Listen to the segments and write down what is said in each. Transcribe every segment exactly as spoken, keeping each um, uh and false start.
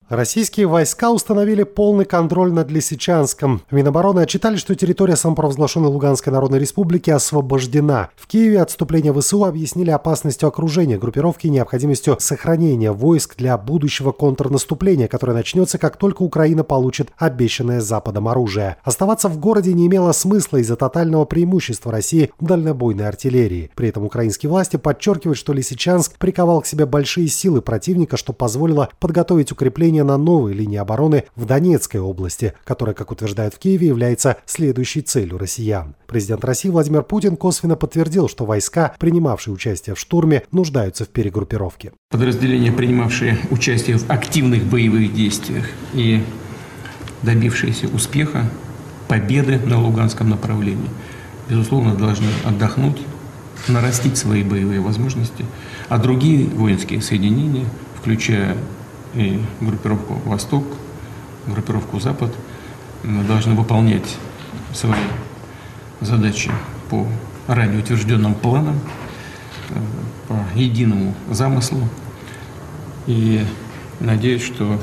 Российские войска установили полный контроль над Лисичанском. В Минобороны отчитали, что территория самопровозглашенной Луганской Народной Республики освобождена. В Киеве отступление ВСУ объяснили опасностью окружения группировки и необходимостью сохранения войск для будущего контрнаступления, которое начнется, как только Украина получит обещанное Западом оружие. Оставаться в городе не имело смысла из-за тотального преимущества России в дальнобойной артиллерии. При этом украинские власти подчеркивают, что Лисичанск приковал к себе большие силы противника, что позволило подготовить укрепления на новой линии обороны в Донецкой области, которая, как утверждают в Киеве, является следующей целью россиян. Президент России Владимир Путин косвенно подтвердил, что войска, принимавшие участие в штурме, нуждаются в перегруппировке. Подразделения, принимавшие участие в активных боевых действиях и добившиеся успеха, победы на Луганском направлении, безусловно, должны отдохнуть, нарастить свои боевые возможности, а другие воинские соединения, включая и группировку «Восток», группировку «Запад», должны выполнять свои задачи по ранее утвержденным планам, по единому замыслу. И надеюсь, что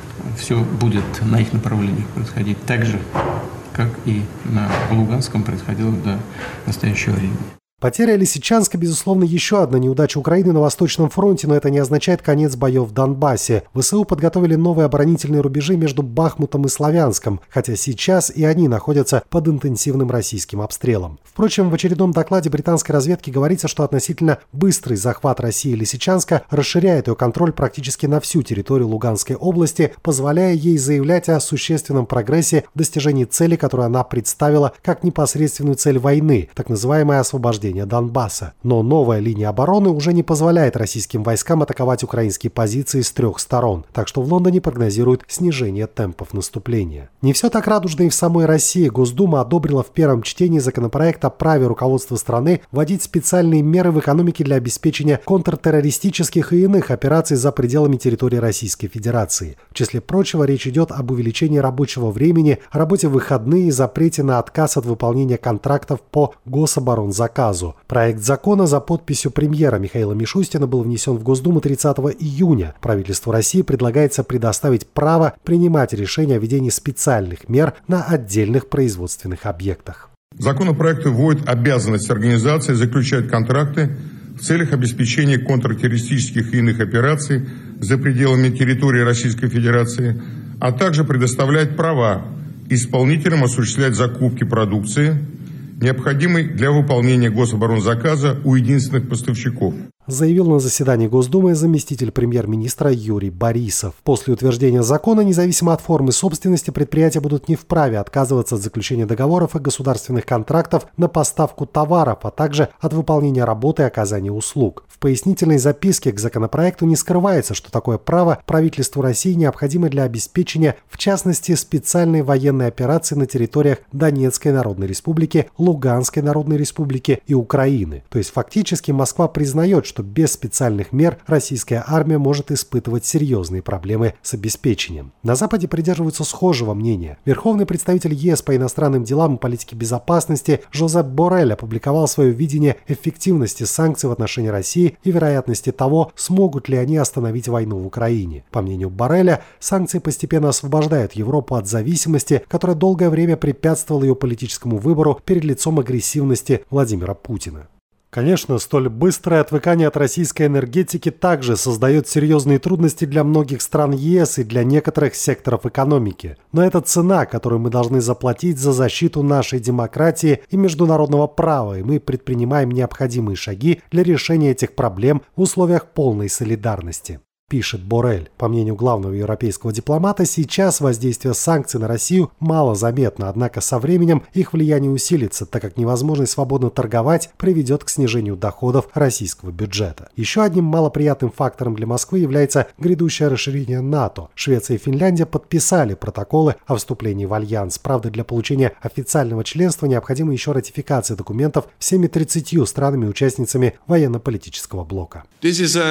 все будет на их направлениях происходить так же, как и на Луганском происходило до настоящего времени. Потеря Лисичанска, безусловно, еще одна неудача Украины на Восточном фронте, но это не означает конец боев в Донбассе. ВСУ подготовили новые оборонительные рубежи между Бахмутом и Славянском, хотя сейчас и они находятся под интенсивным российским обстрелом. Впрочем, в очередном докладе британской разведки говорится, что относительно быстрый захват России Лисичанска расширяет ее контроль практически на всю территорию Луганской области, позволяя ей заявлять о существенном прогрессе в достижении цели, которую она представила как непосредственную цель войны, так называемое освобождение Донбасса. Но новая линия обороны уже не позволяет российским войскам атаковать украинские позиции с трех сторон, так что в Лондоне прогнозируют снижение темпов наступления. Не все так радужно и в самой России. Госдума одобрила в первом чтении законопроект о праве руководства страны вводить специальные меры в экономике для обеспечения контртеррористических и иных операций за пределами территории Российской Федерации. В числе прочего, речь идет об увеличении рабочего времени, работе в выходные и запрете на отказ от выполнения контрактов по гособоронзаказу. Проект закона за подписью премьера Михаила Мишустина был внесен в Госдуму тридцатого июня. Правительству России предлагается предоставить право принимать решения о введении специальных мер на отдельных производственных объектах. Законопроект вводит обязанность организации заключать контракты в целях обеспечения контртеррористических и иных операций за пределами территории Российской Федерации, а также предоставлять права исполнителям осуществлять закупки продукции, необходимый для выполнения гособоронзаказа у единственных поставщиков. Заявил на заседании Госдумы заместитель премьер-министра Юрий Борисов. После утверждения закона, независимо от формы собственности, предприятия будут не вправе отказываться от заключения договоров и государственных контрактов на поставку товаров, а также от выполнения работы и оказания услуг. В пояснительной записке к законопроекту не скрывается, что такое право правительству России необходимо для обеспечения, в частности, специальной военной операции на территориях Донецкой Народной Республики, Луганской Народной Республики и Украины. То есть фактически Москва признает, что без специальных мер российская армия может испытывать серьезные проблемы с обеспечением. На Западе придерживаются схожего мнения. Верховный представитель ЕС по иностранным делам и политике безопасности Жозеп Боррель опубликовал свое видение эффективности санкций в отношении России и вероятности того, смогут ли они остановить войну в Украине. По мнению Борреля, санкции постепенно освобождают Европу от зависимости, которая долгое время препятствовала ее политическому выбору перед лицом агрессивности Владимира Путина. Конечно, столь быстрое отвыкание от российской энергетики также создает серьезные трудности для многих стран ЕС и для некоторых секторов экономики. Но это цена, которую мы должны заплатить за защиту нашей демократии и международного права, и мы предпринимаем необходимые шаги для решения этих проблем в условиях полной солидарности. Пишет Боррель. По мнению главного европейского дипломата, сейчас воздействие санкций на Россию мало заметно, однако со временем их влияние усилится, так как невозможность свободно торговать приведет к снижению доходов российского бюджета. Еще одним малоприятным фактором для Москвы является грядущее расширение НАТО. Швеция и Финляндия подписали протоколы о вступлении в альянс. Правда, для получения официального членства необходима еще ратификация документов всеми тридцатью странами-участницами военно-политического блока. This is a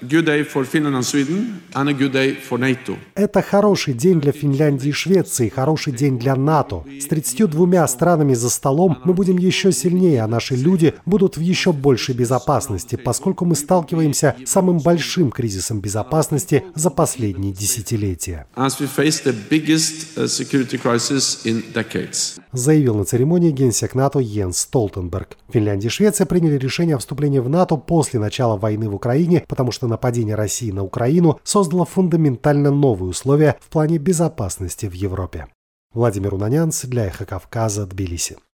good day for Finland and Sweden and a good day for NATO. Это хороший день для Финляндии и Швеции, хороший день для НАТО. С тридцатью двумя странами за столом мы будем еще сильнее, а наши люди будут в еще большей безопасности, поскольку мы сталкиваемся с самым большим кризисом безопасности за последние десятилетия. As we face the biggest uh, security crisis in decades. Заявил на церемонии генсек НАТО Йенс Столтенберг. Финляндия и Швеция приняли решение о вступлении в НАТО после начала войны в Украине, потому что нападение России на Украину создало фундаментально новые условия в плане безопасности в Европе. Владимир Унанян для Эхо Кавказа, Тбилиси.